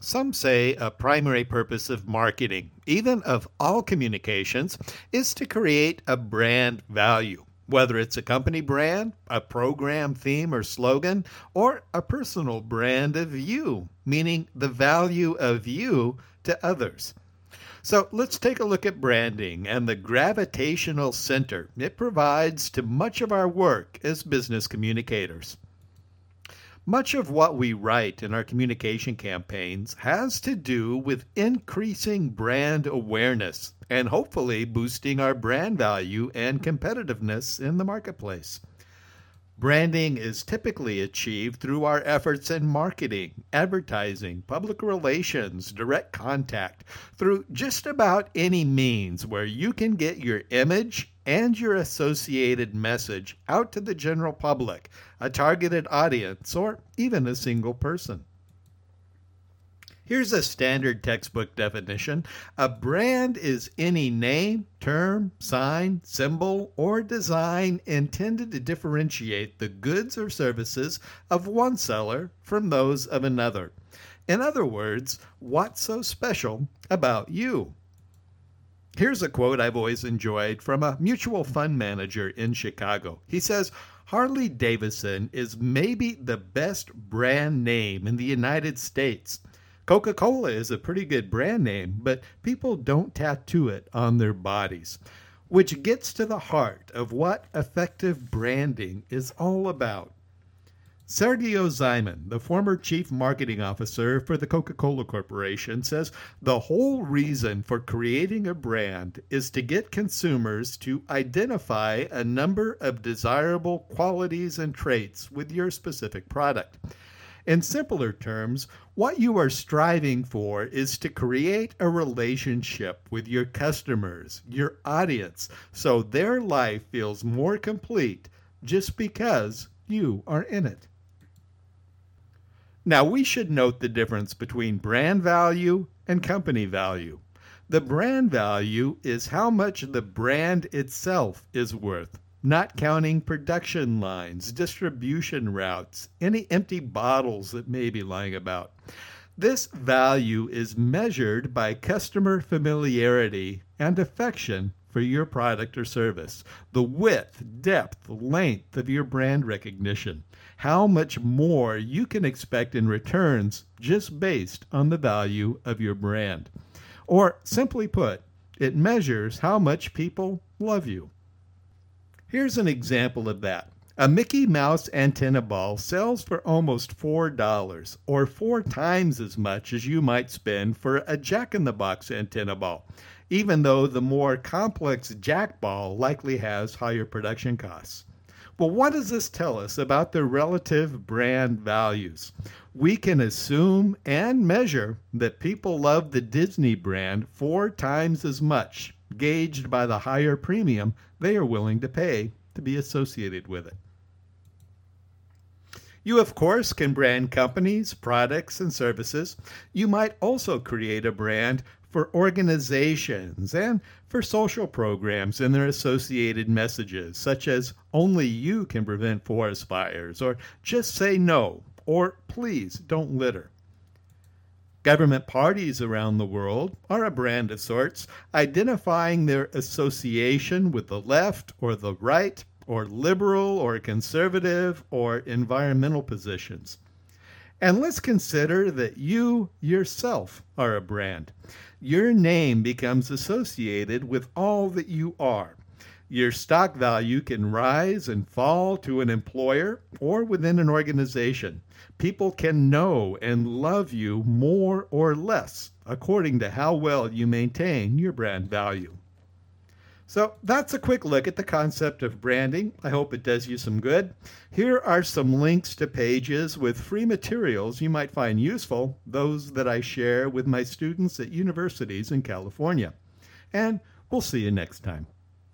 Some say a primary purpose of marketing, even of all communications, is to create a brand value. Whether it's a company brand, a program theme or slogan, or a personal brand of you, meaning the value of you to others. So let's take a look at branding and the gravitational center it provides to much of our work as business communicators. Much of what we write in our communication campaigns has to do with increasing brand awareness and hopefully boosting our brand value and competitiveness in the marketplace. Branding is typically achieved through our efforts in marketing, advertising, public relations, direct contact, through just about any means where you can get your image and your associated message out to the general public, a targeted audience, or even a single person. Here's a standard textbook definition. A brand is any name, term, sign, symbol, or design intended to differentiate the goods or services of one seller from those of another. In other words, what's so special about you? Here's a quote I've always enjoyed from a mutual fund manager in Chicago. He says, Harley Davidson is maybe the best brand name in the United States. Coca-Cola is a pretty good brand name, but people don't tattoo it on their bodies, which gets to the heart of what effective branding is all about. Sergio Zyman, the former chief marketing officer for the Coca-Cola Corporation, says the whole reason for creating a brand is to get consumers to identify a number of desirable qualities and traits with your specific product. In simpler terms, what you are striving for is to create a relationship with your customers, your audience, so their life feels more complete just because you are in it. Now, we should note the difference between brand value and company value. The brand value is how much the brand itself is worth, not counting production lines, distribution routes, any empty bottles that may be lying about. This value is measured by customer familiarity and affection for your product or service, the width, depth, length of your brand recognition, how much more you can expect in returns just based on the value of your brand. Or simply put, it measures how much people love you. Here's an example of that. A Mickey Mouse antenna ball sells for almost $4, or 4 times as much as you might spend for a Jack-in-the-Box antenna ball, even though the more complex Jack ball likely has higher production costs. Well, what does this tell us about the relative brand values? We can assume and measure that people love the Disney brand 4 times as much, gauged by the higher premium they are willing to pay to be associated with it. You, of course, can brand companies, products, and services. You might also create a brand for organizations and for social programs and their associated messages, such as only you can prevent forest fires, or just say no, or please don't litter. Government parties around the world are a brand of sorts, identifying their association with the left or the right, or liberal or conservative or environmental positions. And let's consider that you yourself are a brand. Your name becomes associated with all that you are. Your stock value can rise and fall to an employer or within an organization. People can know and love you more or less according to how well you maintain your brand value. So that's a quick look at the concept of branding. I hope it does you some good. Here are some links to pages with free materials you might find useful, those that I share with my students at universities in California. And we'll see you next time.